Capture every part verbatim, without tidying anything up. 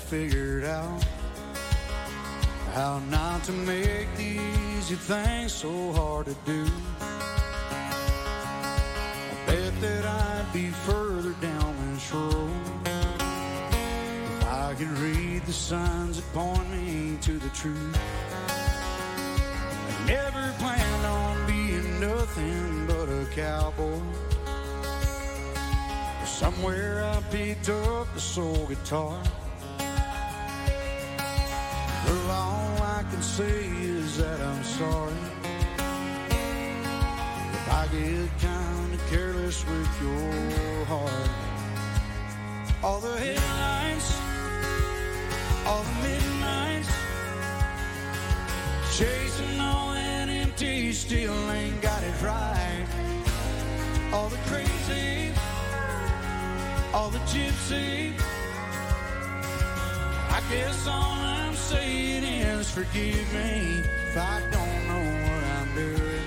figured out how not to make the easy things so hard to do. I bet that I'd be further down this road if I could read the signs that point me to the truth. I never planned on being nothing but a cowboy. Somewhere I picked up the soul guitar. Well, all I can say is that I'm sorry if I get kind of careless with your heart. All the headlines, all the midnights, chasing all that empty, still ain't got it right. All the crazy, all the gypsy, I guess all I'm saying is forgive me if I don't know what I'm doing,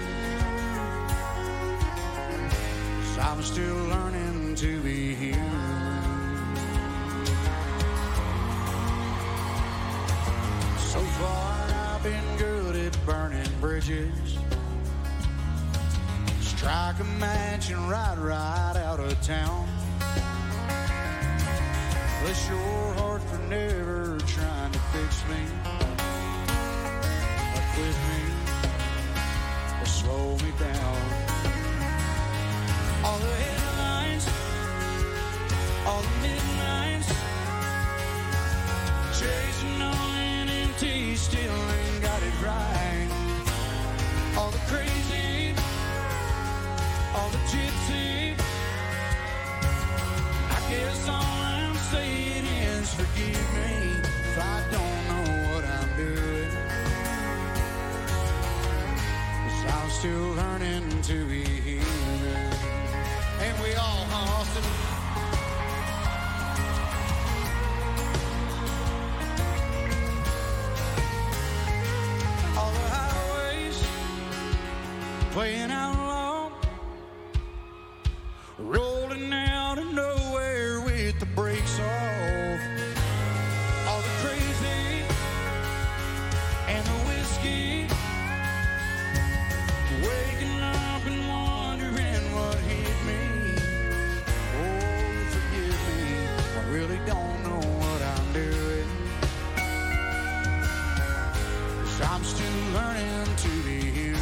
'cause I'm still learning to be human. So far I've been good at burning bridges, strike a match and ride right out of town. Bless your heart for never trying to fix me, but with me, to slow me down. All the headlines, all the midnights, chasing on empty, still ain't got it right. All the crazy, all the gypsy, I guess all I'm saying is forgive me if I don't know what I'm doing, 'cause I'm still learning to be human. And we all, huh, Austin? All the highways playing out loud, rolling out of nowhere with the brakes off. All the crazy and the whiskey, waking up and wondering what hit me. Oh, forgive me, I really don't know what I'm doing, 'cause I'm still learning to be human.